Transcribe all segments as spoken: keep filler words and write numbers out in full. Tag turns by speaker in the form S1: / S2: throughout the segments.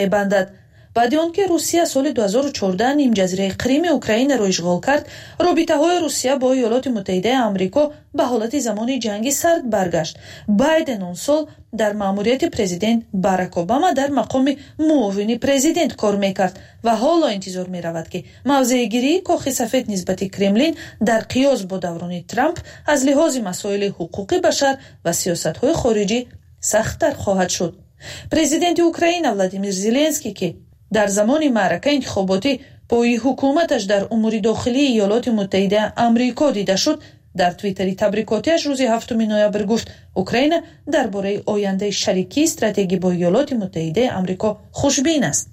S1: мебандад. баъди он ки русия соли дуҳазору чордаҳ нимҷазираи қрими украинаро ишғол кард, робитаҳои русия бо иёлоти муттаҳидаи амрико ба ҳолати замони ҷанги сард баргашт. Байден он сол дар маъмурияти президент Барак Обама дар мақоми муовини президент кор мекард ва ҳоло интизор меравад ки мавзеъгирии кохи сафед нисбати Кремлин дар қиёс бо даврони Трамп аз лиҳози масоили ҳуқуқи башар ва сиёсатҳои хориҷӣ сахттар хоҳад шуд. Президенти Украина Владимир Зеленский ки дар замони маърака интихоботӣ пои ҳукуматаш дар умури дохилии иёлоти муттаҳидаи амрико дида шуд, дар твиттери табрикотиаш рӯзи ҳафтуми ноябр гуфт Украина дар бораи ояндаи шарикии стратегӣ бо иёлоти муттаҳидаи амрико хушбин аст.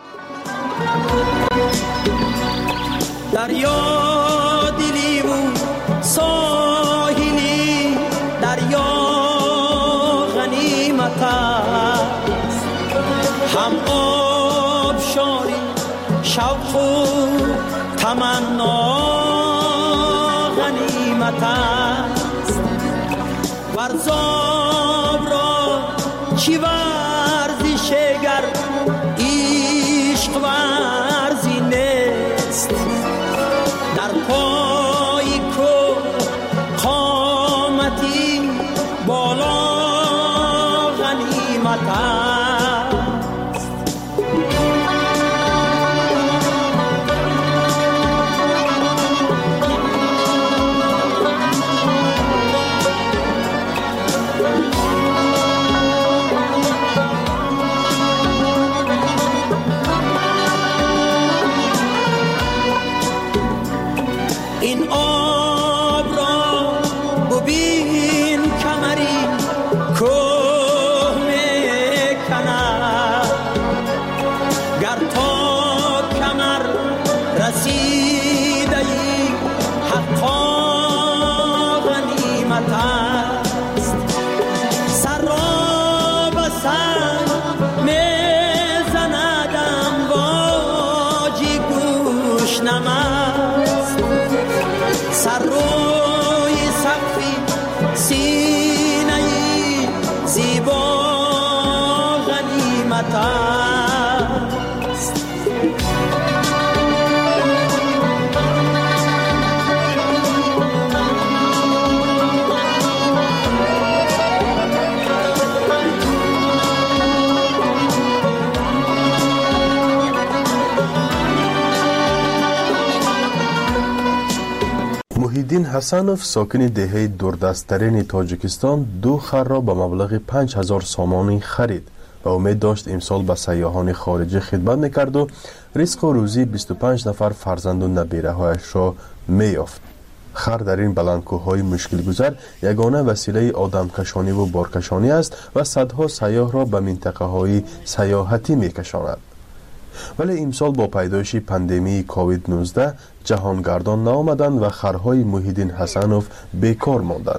S2: дарё диливу соҳили дарё ғанимат аст ҳам обшори шавқу таманно غنیمت است ورزاب را چی ورزش گر عشق ورزی نیست در پای کو قامتی بالا غنیمت است. این آب را ببین کمری کوه میکند گر تا کمر رسیده ای حقا غنیمت است سر را به سر میزندم واجی گوش نمست سر روی سقفی سینه زیبا غنیمت است.
S3: محیدین حسنوف ساکن دهه دوردستترین تاجیکستان دو خر را به مبلغ پنج هزار سامانی خرید و امید داشت امسال به سیاحان خارجی خدمت میکرد و رزق و روزی بیست و پنج نفر فرزند و نبیره هایش را میافت. خر در این بلندکوهای مشکل گذر یگانه وسیله آدم کشانی و بارکشانی است و صدها سیاح را به منطقه های سیاحتی میکشاند. ولی امسال با پیدایش پاندمی کووید نوزده جهانگردان نآمدند و خرهای محیدین حسنوف بیکار ماندند.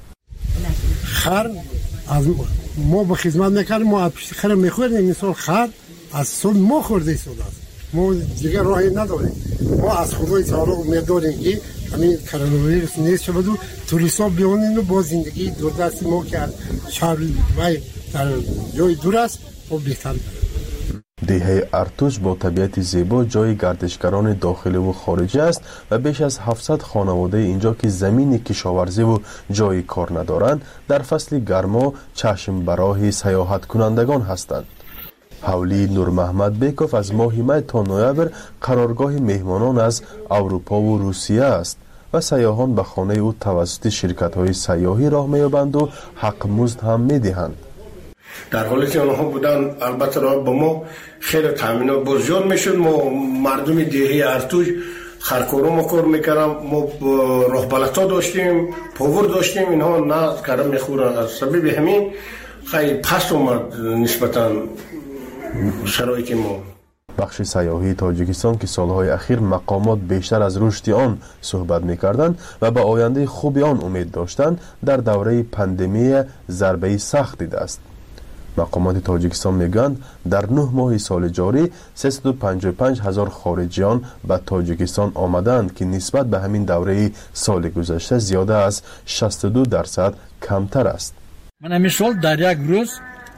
S4: خر از ما با خدمت میکردیم، ما از پیش خر میخوردیم، این سال خر از سال ما خورده سال است، ما دیگر راهی نداریم. ما از خدای تعالی امید داریم که همین کرونا ویروس نیست شود و توریست‌ها بیان و با زندگی دوردستی ما کرد شهر و در جای دور است و بهتر.
S3: دهه ارتوش با طبیعت زیبا جای گردشگران داخلی و خارجی است و بیش از هفتصد خانواده اینجا که زمین کشاورزی و جای کار ندارند در فصل گرما چشم برای سیاحت کنندگان هستند. حولی نور محمد بیکوف از ماه می تا نوامبر قرارگاه مهمانان از اروپا و روسیه است و سیاحان به خانه او توسط شرکت‌های سیاحی راه می‌یابند و حق مزد هم می‌دهند.
S5: در حالی که آنها بودن البته راه با ما خیلی تامینات بزرگ میشد. ما مردم دهه ارتوش خرکورو ما کار میکردم، ما راهبلتا داشتیم، پاور داشتیم، اینها نه کردم میخورن. از سبب همین خیلی پس اومد نسبتا شرایط ما.
S3: بخش سیاحی تاجیکستان که سالهای اخیر مقامات بیشتر از رشد آن صحبت می‌کردند و به آینده خوب آن امید داشتند، در دوره پاندمی ضربه سخت دیده است. مقامات تاجیکستان میگویند در نه ماه سال جاری سیصد و پنجاه و پنج هزار خارجیان به تاجیکستان آمدند که نسبت به همین دوره سال گذشته زیاده از شصت و دو درصد کمتر است.
S6: من امسال در یک روز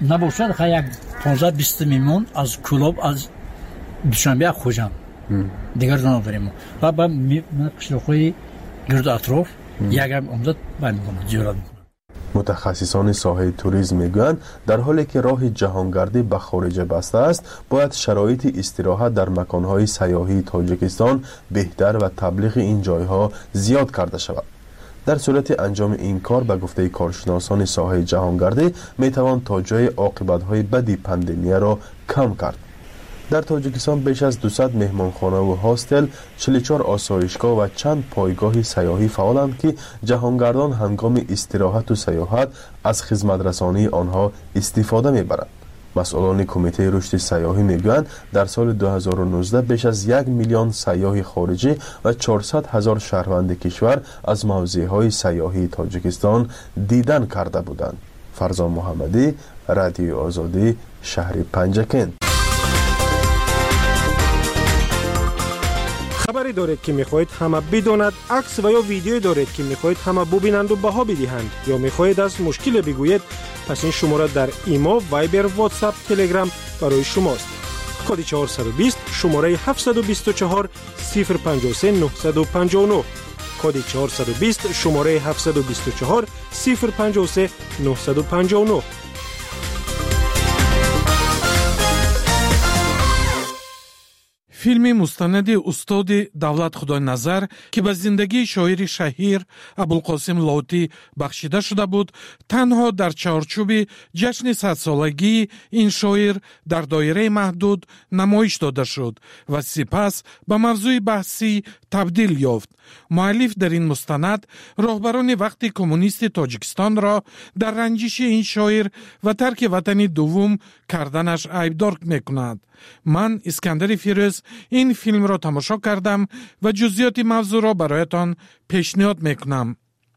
S6: نباشد خیلی یک پانزده بیست میمون از کلاب از دوشنبه خوشم دیگر نداریم و با قشرهای گرد اطراف یک هم عمدت باید میکنم زیارت میکنم.
S3: متخصصان ساحه توریسم میگویند در حالی که راه جهانگردی به خارج بسته است باید شرایط استراحت در مکانهای سیاحی تاجیکستان بهتر و تبلیغ این جایها زیاد کرده شود. در صورت انجام این کار به گفته کارشناسان ساحه جهانگردی میتوان تا جای عاقبت‌های بدی پاندمی را کم کرد. در تاجیکستان بیش از دویست مهمانخانه و هاستل، چهل و چهار آسایشگاه و چند پایگاه سیاحی فعالند که جهانگردان هنگام استراحت و سیاحت از خدمت رسانی آنها استفاده میبرند. مسئولان کمیته رشد سیاحی میگویند در سال دو هزار و نوزده بیش از یک میلیون سیاح خارجی و چهارصد هزار شهروند کشور از موضعهای سیاحی تاجیکستان دیدن کرده بودند. فرزان محمدی، رادیو آزادی، شهر پنجکن.
S7: خبری دارید که میخواهید همه بداند، عکس و یا ویدیویی دارید که میخواهید همه ببینند و بها بدهند یا میخواهید از مشکل بگویید، پس این شماره در ایما، وایبر، واتساپ، تلگرام برای شماست. کد چهارصد و بیست شماره هفتصد و بیست و چهار صفر پنجاه و سه نهصد و پنجاه و نه. کد چهارصد و بیست شماره هفتصد و بیست و چهار صفر پنجاه و سه نهصد و پنجاه و نه.
S8: فیلم مستند استاد دولت خدای نظر که به زندگی شاعر شهیر ابوالقاسم لاهوتی بخشیده شده بود، تنها در چارچوب جشن صد سالگی این شاعر در دایره محدود نمایش داده شد و سپس به موضوع بحثی تبدیل یافت. مؤلف در این مستند راهبران وقت کمونیست تاجیکستان را در رنجش این شاعر و ترک وطن دوم کردنش عیبدار می‌کند. من اسکندر فیروز این فیلم را تماشا کردم و جزئیات موضوع را برایتان پیشنهاد میکنم.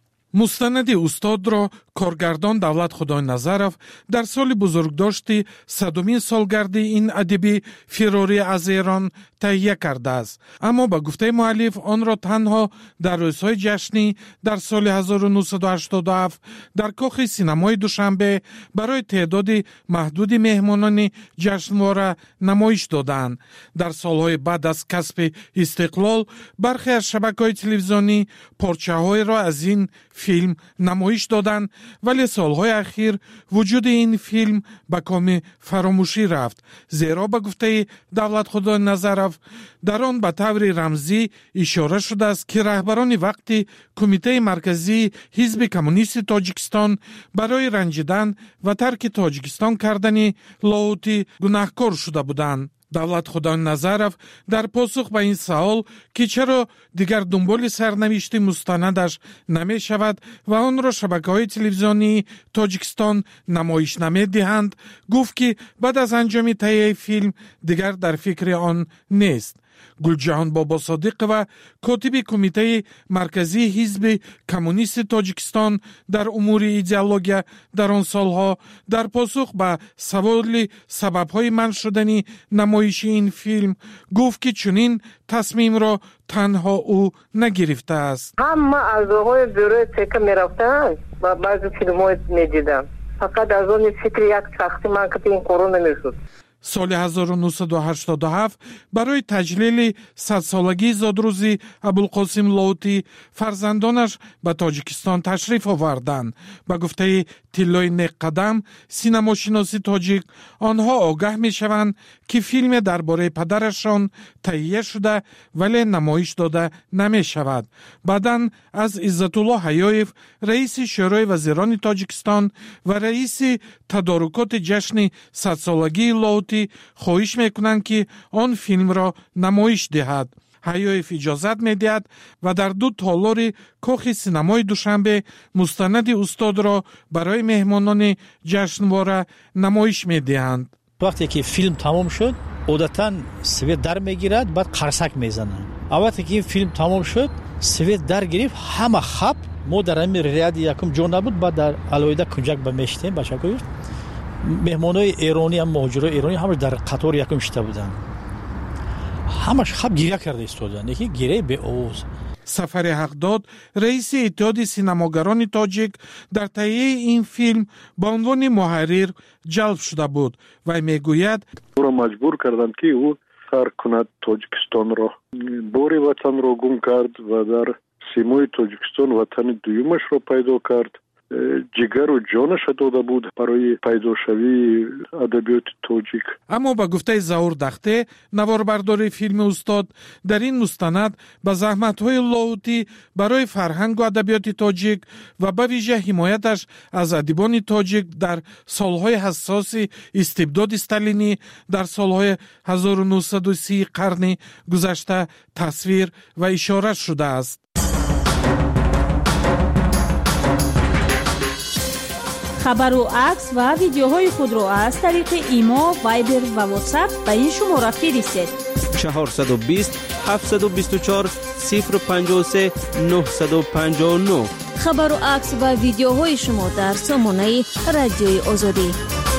S8: مستند استاد را کارگردان دولت خدای نظرов در سال بزرگداشت صدمین سالگرد این ادیب فراری از ایران تهیه کرده است، اما با گفته مؤلف آن را تنها در روزهای جشنی در سال هزار و نهصد و هشتاد و هفت در کاخ سینمای دوشنبه برای تعداد محدود مهمانان جشنواره نمایش دادند. در سالهای بعد از کسب استقلال برخی از شبکه‌های تلویزیونی پارچه‌های را از این فیلم نمایش دادند، ولی سالهای اخیر وجود این فیلم به کام فراموشی رفت، زیرا به گفته دولت خدای نظرов در آن به طور رمزی اشاره شده است که رهبران وقتی کمیته مرکزی حزب کمونیست تاجیکستان برای رنجیدن و ترک تاجیکستان کردن لاهوتی گناهکار شده بودند. دولت خدای نظرов در پاسخ به این سوال که چرا دیگر دنبال سرنوشت مستندش نمی شود و آن را شبکه‌های تلویزیونی تاجیکستان نمایش نمی دهند، گفت که بعد از انجام تهیه فیلم دیگر در فکر آن نیست. گلجهان بابا صادق و کاتب کمیته مرکزی حزب کمونیست تاجیکستان در امور ایدئولوژی در آن سالها در پاسخ به سوال سبب‌های منع شدن نمایش این فیلم گفت که چنین تصمیم را تنها او نگرفته است.
S9: همه اعضاهای بروی تکه میرفتن و بعضی فیلم‌ها میدیدم، فقط از اون فکر یک شخصی من که این کارو نمیشد.
S8: سال هزار و نهصد و هشتاد و هفت برای تجلیل صد سالگی زادروزی ابوالقاسم لاهوتی فرزندانش به تاجیکستان تشریف آوردند. به گفته تیلای نیک قدم سینما شناسی تاجیک، آنها آگاه می شوند که فیلم درباره پدرشان تهیه شده ولی نمایش داده نمی شود. بعداً از عزت الله حیایف رئیس شورای وزیران تاجیکستان و رئیس تدارکات جشن صد سالگی لاهوتی خواهش میکنند که آن فیلم را نمایش دهد. حیایف اجازت میدهد و در دو تالار کاخ سینمای دوشنبه مستند استاد را برای مهمانان جشنواره نمایش میدهند.
S6: وقتی که فیلم تمام شد عادتاً سویت در میگیرد، بعد قرصک میزنند. وقتی که این فیلم تمام شد سویت در گرفت، همه خب ما در همین ریاض یکم جا نبود، بعد در علایده کنجک به میشتیم باشکوی مهمانای ایرانی هم مهاجرای ایرانی همش در قطار یکم شته بودن، همش خب گریه کرده ایستادن، یکی گریه به آواز.
S8: سفر حقداد رئیس اتحاد سینماگران تاجیک در تهیه این فیلم به عنوان محرر جلب شده بود و میگوید
S10: او را مجبور کردند که او ترک کند تاجیکستان را. بوری وطن را گم کرد و در سیمای تاجیکستان وطن دویمش را پیدا کرد. جگر و جانش داده بود برای پیداشوی ادبیات تاجیک.
S8: اما با گفته ظهور دخته، نواربردار فیلم استاد، در این مستند به زحمت‌های لاهوتی برای فرهنگ و ادبیات تاجیک و به ویژه حمایتش از ادیبان تاجیک در سالهای حساس استبداد استالینی در سالهای هزار و نهصد و سی قرن گذشته تصویر و اشاره شده است.
S11: خبر و عکس و ویدیوهای خود را از طریق ایما، وایبر و واتساپ به این شماره فرستید.
S2: چهارصد و بیست هفتصد و بیست و چهار صفر پنجاه و سه نهصد و پنجاه و نه.
S11: خبر و عکس و ویدیوهای شما در سامانه رادیوی آزادی.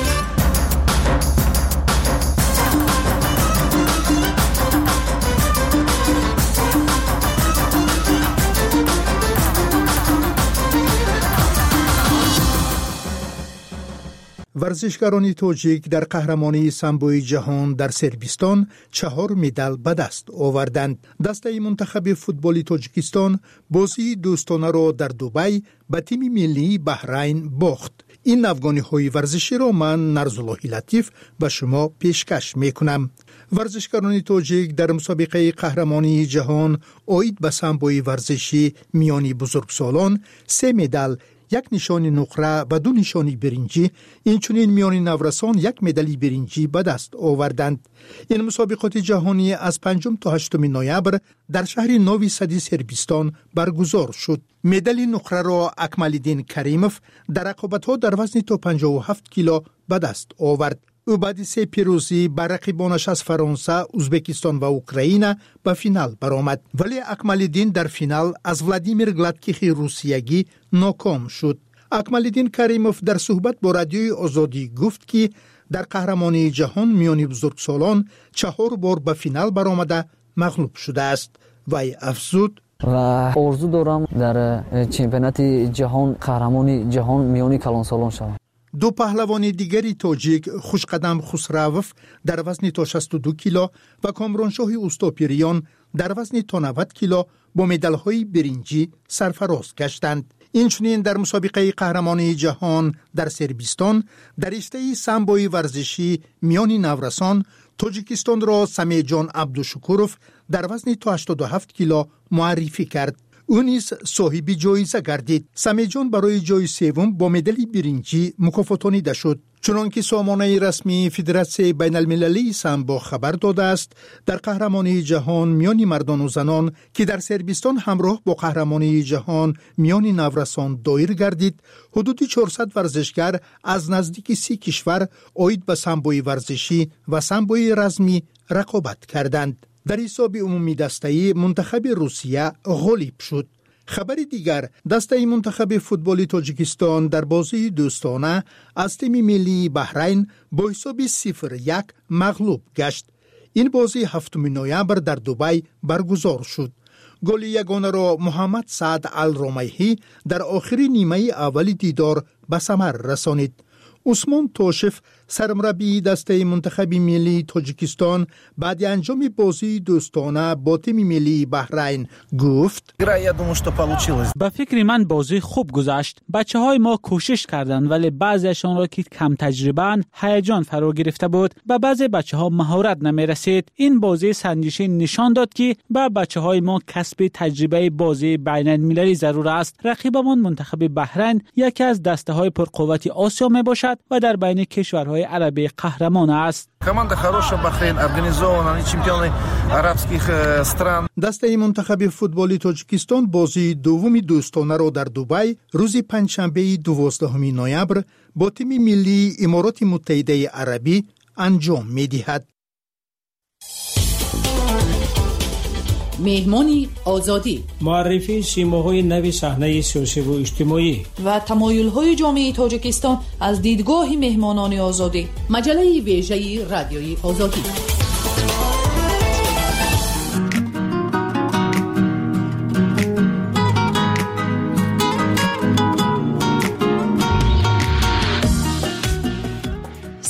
S12: ورزشکاران تاجیک در قهرمانی سامبوی جهان در سربستان چهار مدال به دست آوردند. دسته منتخب فوتبال تاجیکستان بازی دوستانه را در دبی به تیم ملی بحرین باخت. این افغانی ورزشی را من نرزالله لطیف به شما پیشکش میکنم. ورزشکاران تاجیک در مسابقه قهرمانی جهان عاید به سامبوی ورزشی میانی بزرگسالان سه مدال، یک نشانی نقره و دو نشانی برنجی، اینچنین میان نورسان یک مدالی برنجی به دست آوردند. این مسابقات جهانی از پنجم تا هشتم نوامبر در شهر نوی سدی سربستان برگزار شد. مدال نقره را اکمالدین کریموف در رقابت‌ها در وزن تا پنجاه و هفت کیلو به دست آورد. او بعد سه پیروزی بر رقیبانش از فرانسه، ازبکستان و اوکراین به فینال برآمد، ولی اکمالدین در فینال از ولادیمیر گلادکیخ روسیگی ناکام شد. اکمالدین کریموف در صحبت با رادیوی آزادی گفت که در قهرمانی جهان میان بزرگسالان چهار بار به فینال برآمده مغلوب شده است. وی افزود
S13: و آرزو دارم در چمپیونات جهان قهرمان جهان میان کلانسالان شوم.
S12: دو پهلوان دیگری تاجیک، خوشقدم خسروف در وزن تا شصت و دو کیلو و کامرانشاه اوستاپیریان در وزن تا نود کیلو با مدال‌های برنجی سرفراز گشتند. اینچنین در مسابقه قهرمانی جهان در سربستان در رشته سامبوی ورزشی میان نورسان تاجیکستان را سمیجان عبدوشکوروف در وزن تا هشتاد و هفت کیلو معرفی کرد. او نیز صاحب جایزه گردید. سمیجان برای جای سوم با مدال برنجی مکافاتانیده شد. چنانکه سامانه رسمی فدراسیون بین المللی سامبو خبر داده است، در قهرمانی جهان میان مردان و زنان که در سربستان همراه با قهرمانی جهان میان نورسان دایر گردید، حدود چهارصد ورزشگر از نزدیک سی کشور عاید به سامبوی ورزشی و سامبوی رزمی رقابت کردند. در حساب عمومی دسته منتخب روسیه غالب شد. خبر دیگر، دسته منتخب فوتبال تاجیکستان در بازی دوستانه از تیم ملی بحرین با حساب صفر یک مغلوب گشت. این بازی هفتم نوامبر در دبی برگزار شد. گل یگانه را محمد سعد الرمیحی در آخر نیمه اول دیدار به ثمر رسانید. عثمان توشف سرمربی دسته منتخب ملی تاجیکستان بعد انجام بازی دوستانه با تیم ملی بحرین گفت:
S14: به فکر من بازی خوب گذشت. بچه های ما کوشش کردند ولی بعضیشان را که کم تجربه اند هیجان فرا گرفته بود و بعضی بچه ها مهارت نمی رسید. این بازی سنجشی نشان داد که به بچه های ما کسب تجربه بازی بین المللی ضرور است. رقیبمان منتخب بحرین یکی از دسته های پرقوت آسیا می باشد و در بین کشورهای عربی قهرمان است.
S12: دسته منتخب فوتبال تاجیکستان بازی دوم دوستانه را در دبی روز پنجشنبه دوازدهم نوامبر با تیم ملی امارات متحده عربی انجام می‌دهد.
S15: مهمانی آزادی،
S16: معرفی سیماهای نوی صحنه سیاسی و اجتماعی
S1: و تمایل‌های جامعه تاجیکستان از دیدگاه مهمانان آزادی.
S15: مجله ویژه رادیوی آزادی.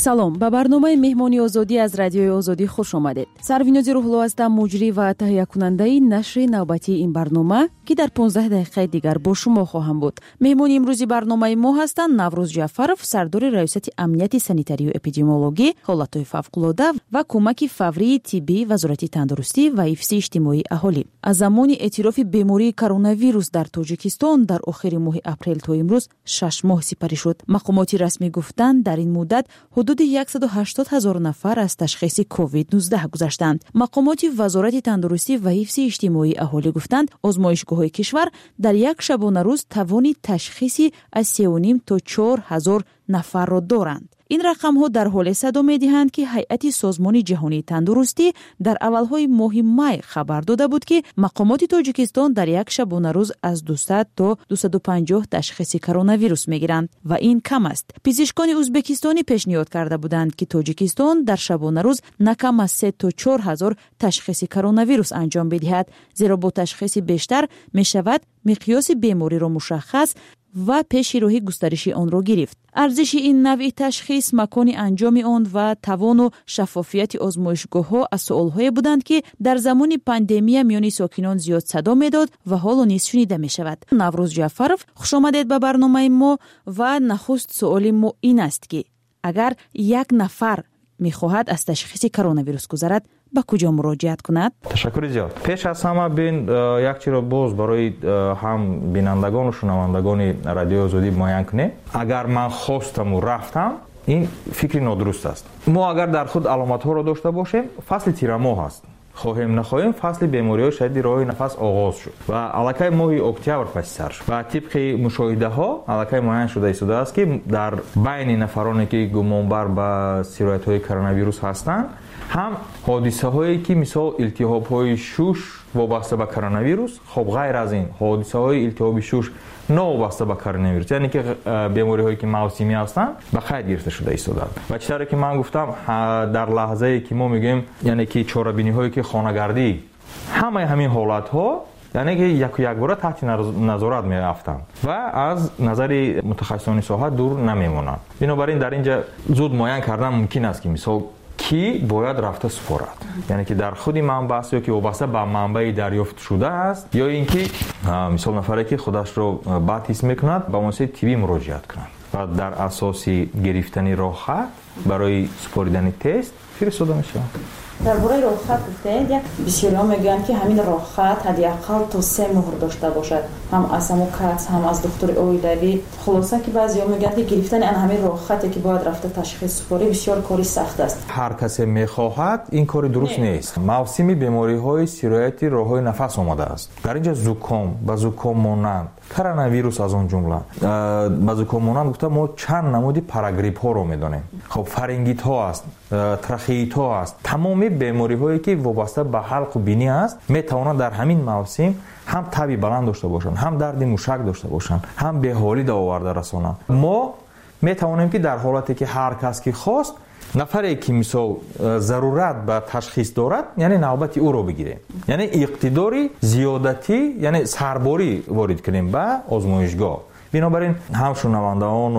S17: салом, ба барномаи меҳмони озодӣ аз радиои озодӣ хуш омадед. Сарвинози рӯҳло ҳастам, муҷрӣ ва таҳиякунандаи нашри навбатии ин барнома, ки дар понздаҳ дақиқаи дигар бо шумо хоҳам буд. меҳмони имрӯзи барномаи мо ҳастанд Наврӯз Ҷаъфаров, сардори раёсати амнияти санитарию эпидемиологӣ, ҳолатҳои фавқулода ва кӯмаки фаврии тиббии Вазорати тандурустӣ ва ҳифзи иҷтимоии аҳолӣ. аз замони эътирофи бемории коронавирус дар Тоҷикистон дар охири моҳи апрел то имрӯз шаш моҳ сипарӣ шуд. мақомоти расмӣ гуфтанд, дар ин муддат ҳудуди яксаду ҳаштод ҳазор нафар аз ташхиси ковид нуздаҳ гузаштанд. мақомоти Вазорати тандурустӣ ва ҳифзи иҷтимоии аҳолӣ гуфтанд, озмоишгоҳҳои кишвар дар як шабонарӯз тавони ташхиси аз се و نیم то чор ҳазор нафарро доранд. ин рақамҳо дар ҳоле садо медиҳанд, ки ҳайати Созмони ҷаҳонии тандурустӣ дар аввалҳои моҳи май хабар дода буд, ки мақомоти Тоҷикистон дар як шабонарӯз аз дусад то дусаду панҷоҳ ташхиси коронавирус мегиранд ва ин кам аст. пизишкони ӯзбекистонӣ пешниҳод карда буданд, ки Тоҷикистон дар шабонарӯз на кам аз се то чор ҳазор ташхиси коронавирус анҷом бидиҳад, зеро бо ташхиси бештар мешавад миқёси бемориро мушаххас ва пеши роҳи густариши онро гирифт. арзиши ин навъи ташхис, макони анҷоми он ва тавону шаффофияти озмоишгоҳҳо аз суолҳое буданд, ки дар замони пандемия миёни сокинон зиёд садо медод ва ҳоло низ шунида мешавад. Наврӯз Ҷаъфаров, хушомадед ба барномаи мо. ва нахуст суоли мо ин аст, ки агар як нафар мехоҳад аз ташхиси коронавирус гузарад, ба куҷо муроҷиат кунад?
S18: Ташаккури зиёд. Пеш аз ҳама бин як чиро боз барои ҳам бинандагону шунавандагони радиои озодӣ муайян кунем. Агар ман хостаму рафтам, ин фикри нодуруст аст. Мо агар дар худ аломатҳоро дошта бошем, фасли тирамоҳ аст. хоҳем нахоҳем фасли бемориҳои шадиди роҳи нафас оғоз шуд ва аллакай моҳи октябр паси сар шуд ва тибқи мушоҳидаҳо аллакай муайян шуда истодааст, ки дар байни нафароне ки гумонбар ба сироятҳои коронавирус ҳастанд, ҳам ҳодисаҳое ки мисол илтиҳобҳои шуш вобаста ба коронавирус, хоб ғайр аз ин ҳодисаҳои илтиҳоби шуш новобаста ба коронавирус, яъне ки бемориҳое ки мавсимӣ ҳастанд ба қайд гирифта шуда истодаанд. ва чӣ тавре ки ман гуфтам, дар лаҳзае ки мо мегӯем, яъне ки чорабиниҳое ки хонагардӣ, ҳамаи ҳамин ҳолатҳо яъне ки яку якбора таҳти назорат меафтанд ва аз назари мутахассисони соҳа дур намемонанд. бинобар ин дар инҷа зуд муайян кардан мумкин аст, ки мисол ки бояд рафта супорад, яъне ки дар худи манбаъ аст ё ки вобаста ба манбаи дарёфт шудааст, ё ин ки мисол нафаре ки худашро бад ҳис мекунад ба муассисаи тиббӣ муроҷиат кунад ва дар асоси гирифтани роҳхат барои супоридани тест фиристода мешавад.
S17: дар бораи роҳхат гуфтед, як бисёриҳо мегӯянд, ки ҳамин роҳхат ҳадиақал то се моҳр дошта бошад, ҳам аз ҳамо кац, ҳам аз духтури оилавӣ. хулоса ки баъзеҳо мегӯянд, ки гирифтани ан ҳамин роҳхате ки бояд рафта ташхис супорӣ бисёр кори сахт аст.
S18: ҳар касе мехоҳад, ин кори дуруст нест. мавсими бемориҳои сирояти роҳҳои нафас омадааст. дар инҷа зуком ба зуком монанд коронавирус аз он ҷумла, ба зуком монанд гуфта мо чанд намуди парагриппҳоро медонем. хоб фарингитҳо аст, трахеитҳо аст, тамоми бемориҳое ки вобаста ба ҳалқу бинӣ аст, метавонанд дар ҳамин мавсим ҳам таби баланд дошта бошанд, ҳам дарди мушак дошта бошанд, ҳам беҳолӣ да оварда расонанд. мо метавонем ки дар ҳолате ки ҳар кас ки хост, нафаре ки мисол зарурат ба ташхис дорад, яъне навбати ӯро бигирем, яъне иқтидори зиёдатӣ, яъне сарборӣ ворид кунем ба озмоишгоҳ. бинобар ин ҳам шунавандаон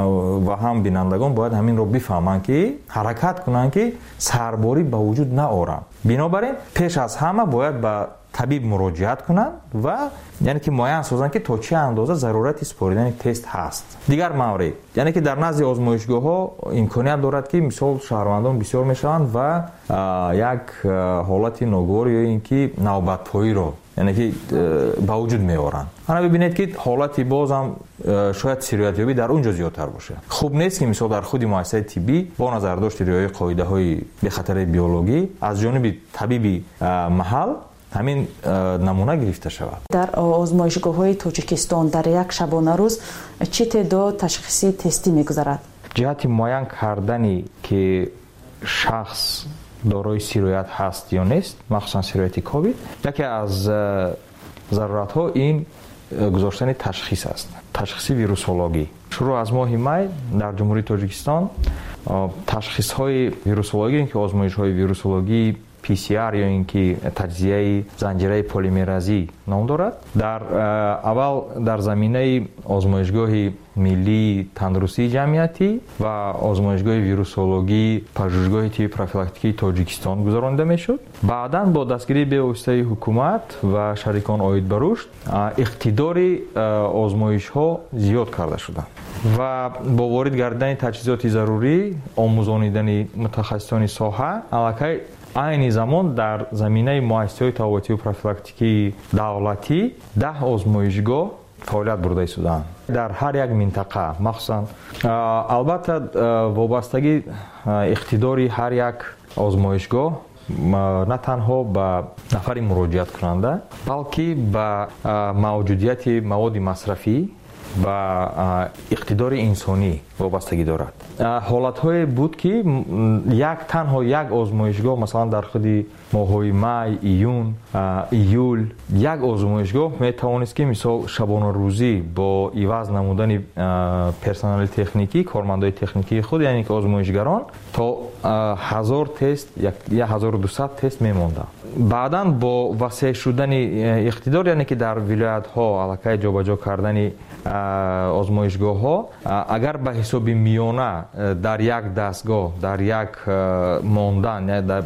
S18: ва ҳам бинандагон бояд ҳаминро бифаҳманд, ки ҳаракат кунанд, ки сарборӣ ба вуҷуд наоранд. бинобар ин пеш аз ҳама бояд ба табиб муроҷиат кунанд ва яъне ки муайян созанд, ки то чӣ андоза зарурати супоридани тест ҳаст. дигар маврид, яъне ки дар назди озмоишгоҳҳо имконият дорад, ки мисол шаҳрвандон бисёр мешаванд ва як ҳолати ногувор ё ин ки навбатпоиро яъне ки ба вуҷуд меоранд. ана бибинед, ки ҳолати бозам шояд сироятёбӣ дар он ҷо зиёдтар бошад. хуб нест, ки мисол дар худи муассисаи тиббӣ бо назардошти риояи қоидаҳои бехатари биологӣ аз ҷониби табиби маҳал ҳамин намуна гирифта шавад.
S17: дар озмоишгоҳҳои Тоҷикистон дар як шабонарӯз чӣ теъдод ташхиси тестӣ мегузарад?
S18: ҷиҳати муайян кардани ки шахс дорои сироят ҳаст ё нест, махсусан сирояти ковид, яке аз заруратҳо ин гузоштани ташхис аст. ташхиси вирусологӣ. шуруъ аз моҳи май дар ҷумҳурии Тоҷикистон ташхисҳои вирусологӣ, ки озмоишҳои вирусологӣ پی سی آر یا اینکه تجزیه زنجیره پلیمرازی نام دارد. در اول در زمینه آزمایشگاه ملی تندرستی جمعیتی و آزمایشگاه ویروسولوژی پژوهشگاه تیب پروفیلاکتیکی تاجیکستان گذرانده میشد. بعداً با دستگیری به واسطه حکومت و شریکان عاید به رشد اقتدار آزمایش ها زیاد کرده شدند و با وارد گردیدن تجهیزات ضروری آموزانیدن متخصصان ساحه الکی عین زمان در زمینه مؤسسات طبابتی و پروفیلاکتیکی دولتی ده آزمایشگاه فعالیت برده ایستادند در هر یک منطقه. مخصوصا البته وابستگی اقتداری هر یک آزمایشگاه نه تنها به نفر مراجعت کننده بلکه به موجودیت مواد مصرفی و اقتدار انسانی وابستگی دارد. حالت‌های بود که یک تنها یک آزمایشگاه مثلا در خود ماه‌های می، ایون، ایول یک آزمایشگاه میتوانست که مثال شبانه روزی با عوض نمودن پرسنل تکنیکی کارمندای تکنیکی خود یعنی که آزمایشگران تا هزار تست یا هزار و دویست تست میمونده. بعداً با وسیع شدن اقتدار یعنی که در ولایت ها علاقه جابجا کردن آزمایشگاه ها اگر به حساب میانه در یک دستگاه در یک ماندن یا در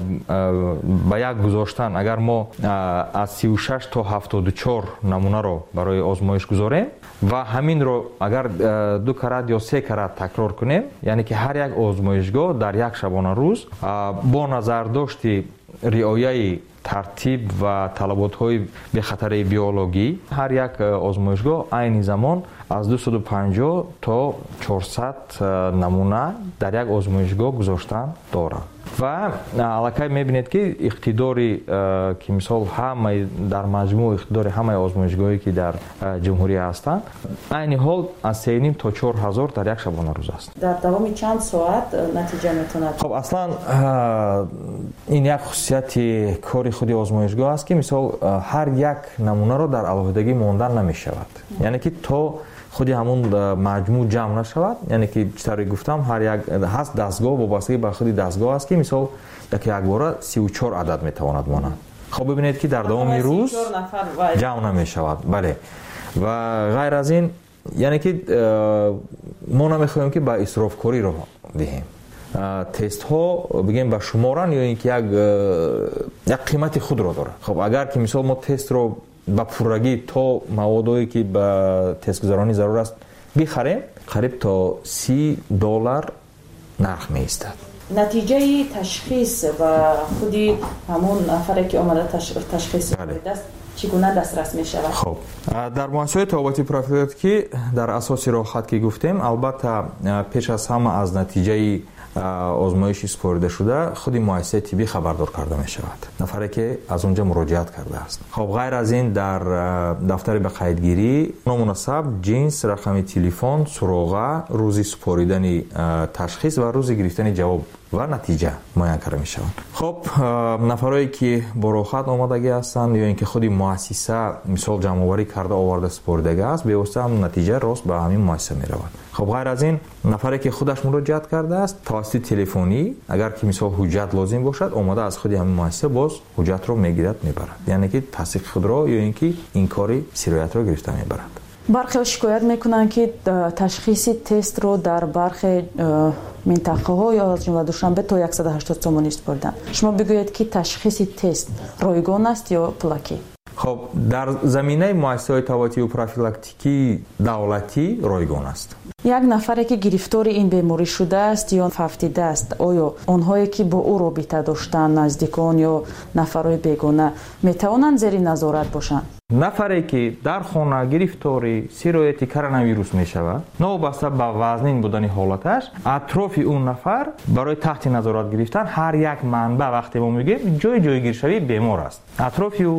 S18: به یک گذاشتن اگر ما از سی و شش تا هفتاد و چهار نمونه رو برای آزمایش گذاریم و همین رو اگر دو کرات یا سه کرات تکرار کنیم یعنی که هر یک آزمایشگاه در یک شبانه روز با نظر داشتی رعایت ترتیب و طلبات‌های به خطر بیولوژی هر یک آزمایشگاه عین زمان از دویست و پنجاه تا چهارصد نمونه در یک آزمایشگاه گذاشتن دارد و علاقه میبینید که اقتداری که مثال همه در مجموع اقتدار همه آزمایشگاهی که در جمهوری هستند عین حال از سه و نیم تا چهار هزار در یک شبانه روز است.
S17: در دوام چند ساعت نتیجه میتونه؟
S18: خب اصلا این یک خصوصیت کاری خود آزمایشگاه است که مثال هر یک نمونه رو در علاوه‌دگی ماندن نمیشود یعنی که تا خودی همون مجموع جمع نشود یعنی که چطوری گفتم هر یک هست دستگاه وابستگی به خودی دستگاه است که مثال یک یک باره سی و چهار عدد میتواند ماند. خب ببینید که در دوام روز جمع نمیشود. بله و غیر از این یعنی که ما نمیخوایم که به اسراف کاری رو دهیم. تست ها بگیم به شمارن یا اینکه یک یک قیمت خود رو داره. خب اگر که مثال ما تست رو با پورگی تا موادی که به تست گذرانی ضرور است بخریم قریب تا سی دلار نرخ می ایستد.
S17: نتیجه تشخیص و خودی همون نفری که آمده تشخیص دست چگونه دسترس می شود؟
S18: خب در مؤسسات طبابتی پروفیلاکتیکی در اساس راحت که گفتیم البته پیش از همه از نتیجه آزمایش سپرده شده خودی مؤسسه طبی خبردار کرده می شود نفری که از اونجا مراجعت کرده است. خب غیر از این در دفتر به قیدگیری نامناسب جنس رقم تلفن سراغه روزی سپاریدن تشخیص و روزی گرفتن جواب و نتیجه معین کرده می شوند. خب نفرایی که با راحت آمادگی هستند یا اینکه خودی مؤسسه مثال جمع آوری کرده آورده سپردگی است به واسطه هم نتیجه راست به همین مؤسسه می رود. خب غیر از این نفری که خودش مراجعت کرده است توسط تلفنی اگر که مثال حجت لازم باشد آماده از خودی همین مؤسسه باز حجت رو میگیرد میبرد یعنی که تصدیق خود را یا اینکه این کاری سرایت رو گرفته میبرد.
S17: برخی شکایت میکنن که تشخیص تست رو در برخی منطقه ها یا از جمله دوشنبه تا صد و هشتاد تومانی سپردن. شما بگویید که تشخیص تست رایگان است یا پلاکی؟
S18: خب در زمینه مؤسسات طبابتی و پروفیلاکتیکی دولتی رایگان است.
S17: یک نفری که گرفتار این بیماری شده است یا فهمیده است آیا آنهایی که با او رابطه داشتن نزدیکان یا نفرای بیگانه میتوانند زیر نظارت باشند؟
S18: نفری که در خانه گرفتاری سرایت کرونا ویروس می شود نوبسته به وزنین بودن حالتش اطراف اون نفر برای تحت نظارت گرفتن هر یک منبع وقتی ما میگیم جای جایگیر شوی بیمار است اطراف او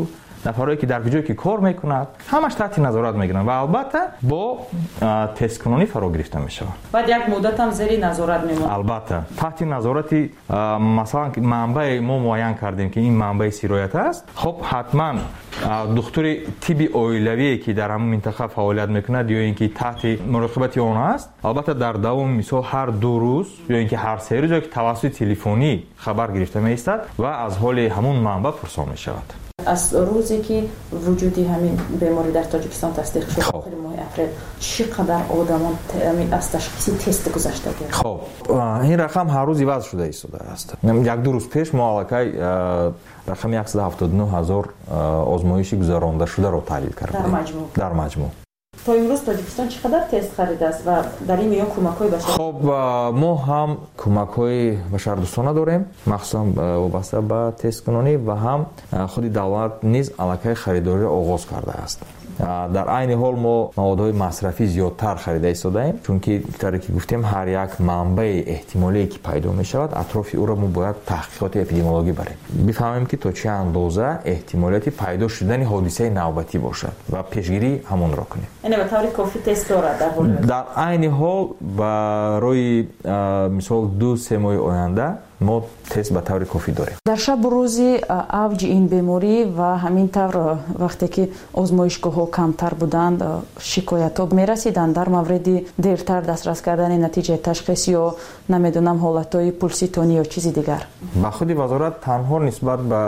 S18: нафарое ки дар ҷое ки кор мекунад ҳамаш таҳти назорат мегиранд ва албатта бо тесткунонӣ фаро гирифта мешавад.
S17: баъд як муддатам зери назорат мемонад.
S18: албатта таҳти назорати масалан манбаи мо муайян кардем ки ин манбаи сироят аст, хоб ҳатман духтури тибби оилавие ки дар ҳамон минтақа фаъолият мекунад ё ин ки таҳти муроқибати он аст, албатта дар давоми мисол ҳар ду рӯз ё ин ки ҳар се рӯз ё ки тавассути телефонӣ хабар гирифта меистад ва аз ҳоли ҳамон манба пурсон мешавад.
S17: аз рӯзе ки вуҷуди ҳамин беморӣ дар тоҷикистон тасдиқ шуд охири моҳи апрел чӣ қадар одамон аз ташхиси тест гузашта гирд?
S18: хоб ин рақам ҳар рӯз иваз шуда истодааст. як ду рӯз пеш мо аллакай рақами яксад ҳафтоду нӯ ҳазор озмоиши гузарондашударо таҳлил кардем
S17: дар маҷмӯъ.
S18: дар маҷмӯъ.
S17: то имрӯз тоҷикистон чӣ қадар тест харидааст ва дар ин миён кӯмакҳои башар?
S18: хоб мо ҳам кӯмакҳои башардӯстона дорем, махсусан вобаста ба тесткунонӣ ва ҳам худи давлат низ аллакай харидориро оғоз кардааст. дар айни ҳол мо маводҳои масрафӣ зиёдтар харида истодаем, чунки тавре ки гуфтем ҳар як манбаи эҳтимолие ки пайдо мешавад атрофи ӯро мо бояд таҳқиқоти эпидемиологӣ барем, бифаҳмем ки то чӣ андоза эҳтимолияти пайдо шудани ҳодисаи навбатӣ бошад ва пешгирии ҳамонро кунем.
S17: яъне ба таври кофӣ тест дорад дар ҳоли
S18: дар айни ҳол барои мисол ду се моҳи оянда мо тест ба таври кофӣ дорем.
S17: дар шабу рӯзи авҷи ин беморӣ ва ҳамин тавр вақте ки озмоишгоҳҳо камтар буданд шикоятҳо мерасиданд дар мавриди дертар дастрас кардани натиҷаи ташхис ё намедонам ҳолатҳои пулситонӣ ё чизи дигар?
S18: ба худи вазорат танҳо нисбат ба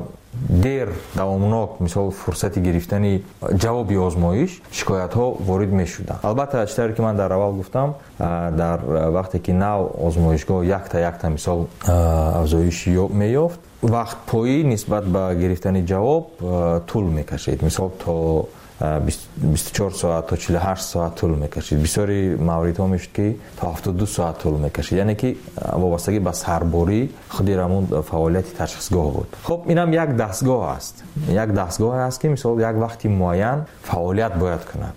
S18: дер давомнок мисол фурсати гирифтани ҷавоби озмоиш шикоятҳо ворид мешуданд. албатта чӣ тавре ки ман дар аввал гуфтам, дар вақте ки нав озмоишгоҳ якта якта мисол афзоиш меёфт, вақтпоӣ нисбат ба гирифтани ҷавоб тӯл мекашид, мисол то бисту чор соат то чилу ҳашт соат тӯл мекашид. бисёри мавридҳо мешуд ки то ҳафтоду ду соат тӯл мекашид, яъне ки вобастагӣ ба сарбории худи рамон фаъолияти ташхисгоҳ буд. хоб инам як дастгоҳ аст, як дастгоҳе аст ки мисол як вақти муайян фаъолият бояд кунад.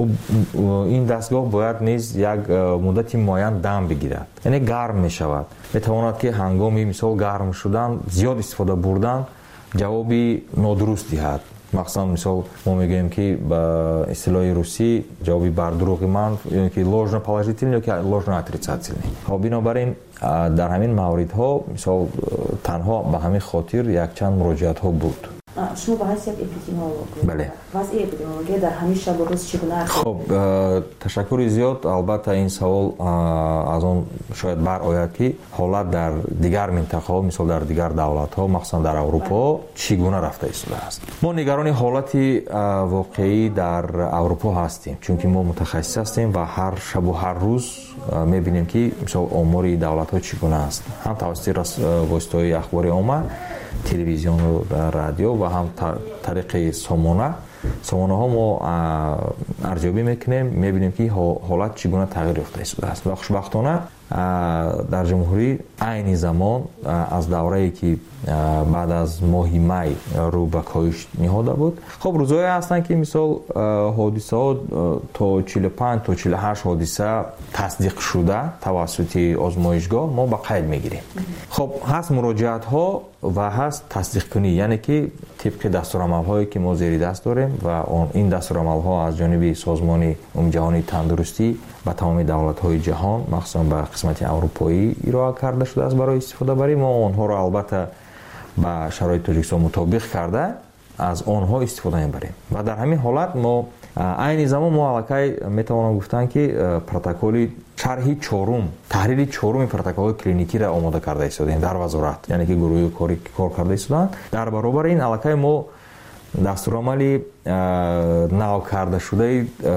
S18: ин дастгоҳ бояд низ як муддати муайян дам бигирад, яъне гарм мешавад. метавонад ки ҳангоми мисол гарм шудан зиёд истифода бурдан ҷавоби нодуруст диҳад. махсусан мисол мо мегӯем ки ба истилоҳи русӣ ҷавоби бар дурӯғи ман ё ки ложно положительный ё ки ложно отрицательный. хоб бинобар ин дар ҳамин мавридҳо мисол танҳо ба ҳамин хотир якчанд муроҷиатҳо буд.
S17: шумо ба ҳайси як эпидемиолог
S18: бале
S17: вазъи эпидемиология дар ҳамин шабу рӯз чӣ гуна аст?
S18: хоб ташаккури зиёд. албатта ин савол аз он шояд барояд ки ҳолат дар дигар минтақаҳо мисол дар дигар давлатҳо махсусан дар аврупо чӣ гуна рафта истодааст. мо нигарони ҳолати воқеӣ дар аврупо ҳастем, чунки мо мутахассис ҳастем ва ҳар шабу ҳар рӯз мебинем ки мисол омори давлатҳо чӣ гуна аст, ҳам тавассути воситаҳои ахбори омма, телевизиону радио ва ҳам тариқи сомона сомонаҳо мо арзёбӣ мекунем, мебинем ки ҳолат чӣ гуна тағйир ёфта истодааст. ва хушбахтона дар ҷумҳурӣ айни замон аз даврае ки баъд аз моҳи май рӯ ба коҳиш ниҳода буд, хоб рӯзҳое ҳастанд ки мисол ҳодисаҳо то чилу панҷ то чилу ҳашт ҳодиса тасдиқ шуда тавассути озмоишгоҳ мо ба қайд мегирем. хоб ҳаст муроҷиатҳо ва ҳаст тасдиқкунӣ, яъне ки тибқи дастурамалҳое ки мо зери даст дорем ва ин дастурамалҳо аз ҷониби созмони умумиҷаҳонии тандурустӣ ба тамоми давлатҳои ҷаҳон махсусан ба қисмати аврупоӣ ироа карда шудааст барои истифода барӣ. мо онҳоро албатта ба шароити Тоҷикистон мутобиқ карда аз онҳо истифода мебарем ва дар ҳамин ҳолат мо айни замон мо аллакай метавонам гуфтан ки протоколи шарҳи чорум таҳрири чорум протоколи клиникиро омода карда истодем дар вазорат, яъне ки гурӯҳи кори кор карда истоданд. дар баробари ин аллакай мо дастурамали нав карда шудаи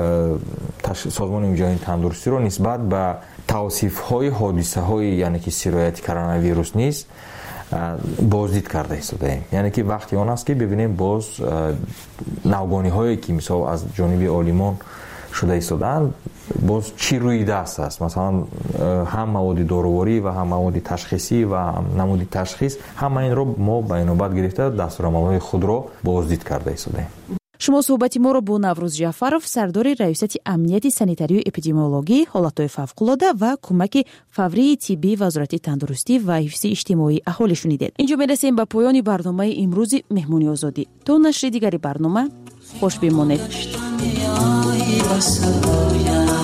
S18: созмони умумиҷаҳонии тандурустиро нисбат ба тавсифҳои ҳодисаҳои яъне ки сирояти коронавирус низ боздид карда истодаем, яъне ки вақти он аст ки бибинем боз навгониҳое ки мисол аз ҷониби олимон шуда истодаанд боз чӣ рӯйдааст аст, масалан ҳам маводи доруворӣ ва ҳам маводи ташхисӣ ва ҳам намуди ташхис, ҳама инро мо ба инобат гирифта дастурамалҳои худро боздид карда истодаем.
S17: шумо суҳбати моро бо Наврӯз Ҷаъфаров, сардори раёсати амнияти санитарию эпидемиологӣ, ҳолатҳои фавқулода ва кӯмаки фаврии тиббии Вазорати тандурустӣ ва ҳифзи иҷтимоии аҳолӣ шунидед. Инҷо мерасем ба поёни барномаи имрӯзи Меҳмони озодӣ. То нашри дигари барнома хуш бимонед.